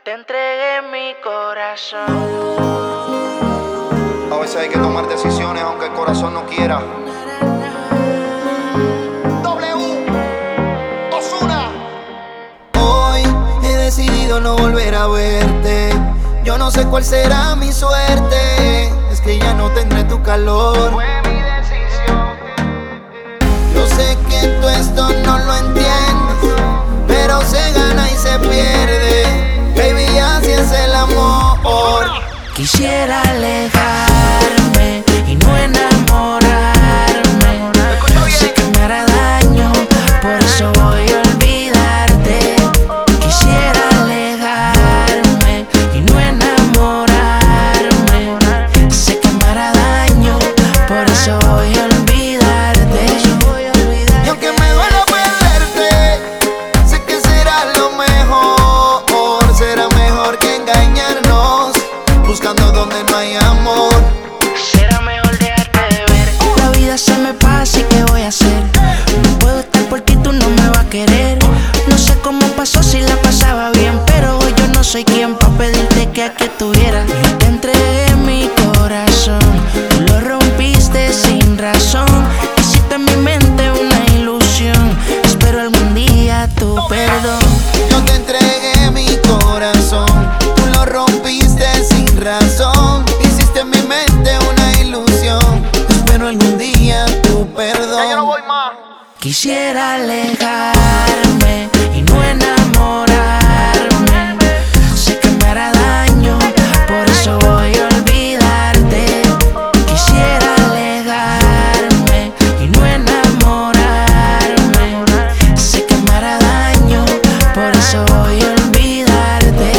te entregué mi corazón. A veces hay que tomar decisiones aunque el corazón no quiera. Ozuna. Hoy he decidido no volver a verte. Yo no sé cuál será mi suerte. Es que ya no tendré tu calor. Fue mi decisión. Yo sé que tú esto no lo entiendes, pero se gana y se pierde. Baby, así es el amor. Quisiera alejarme y no enamorarme. Sé que me hará daño, por eso voy a olvidarte. Quisiera alejarme y no enamorarme. Sé que me hará daño, por eso voy a olvidarte. Y aunque me duela perderte, sé que será lo mejor. Será mejor que engañarnos, buscando donde no hay amor. Será mejor dejarte de ver. La vida se me pasa y ¿qué voy a hacer? No puedo estar por ti, tú no me vas a querer. No sé cómo pasó si la pasaba bien, pero hoy yo no soy quien pa' pedirte que aquí estuviera. Yo te entregué mi corazón, tú lo rompiste sin razón. Hiciste en mi mente una ilusión, espero algún día tu perdón. Yo te entregué mi corazón, tú lo rompiste sin razón. Hiciste en mi mente una ilusión, espero algún día tu perdón. Ya yo no voy más. Quisiera alejarme y no enamorarme. Sé que me hará daño, por eso voy a olvidarte. Quisiera alejarme y no enamorarme. Sé que me hará daño, por eso voy a olvidarte.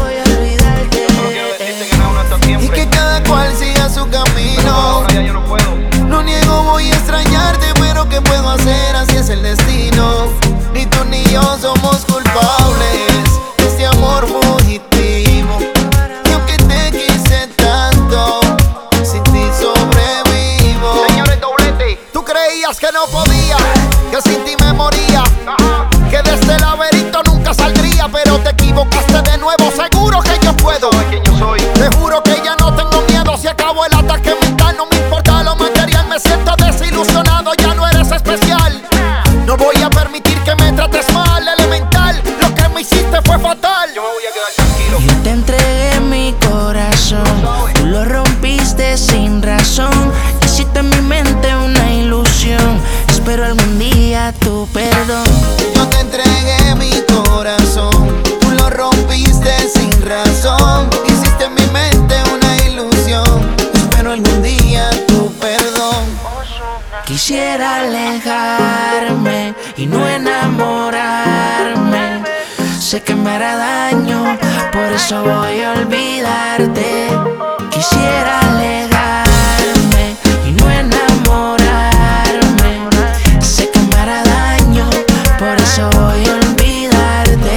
Y que cada cual siga su camino. No niego, voy a extrañarte, pero ¿qué puedo hacer? Así es el destino. Ni tú ni yo somos culpables de este amor fugitivo. Y aunque te quise tanto, sin ti sobrevivo. Señores, doblete. Tú creías que no podía, que sin ti me moría, que de este laberinto nunca saldría, pero te equivocaste de nuevo. Seguro que yo puedo. Te juro que ya no tengo miedo. Si acabo el ataque mental, no me importa lo material. Me siento desilusionado, ya no eres especial. No voy a permitir que me trates mal, elemental. Lo que me hiciste fue fatal. Yo me voy a quedar tranquilo. Yo te entregué mi corazón, tú lo rompiste sin razón. Hiciste en mi mente una ilusión, espero algún día tu perdón. Yo te entregué mi corazón, tú lo rompiste sin razón. Hiciste en mi mente una ilusión, espero algún día tu perdón. Quisiera alejarme y no enamorarme. Sé que me hará daño, por eso voy a olvidarte. Quisiera alejarme y no enamorarme. Sé que me hará daño, por eso voy a olvidarte.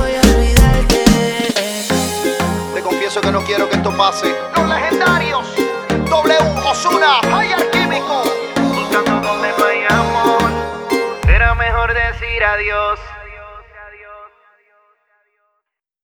Te confieso que no quiero que esto pase. Los legendarios Ozuna, hay alquímico. Buscando donde no hay amor, era mejor decir adiós.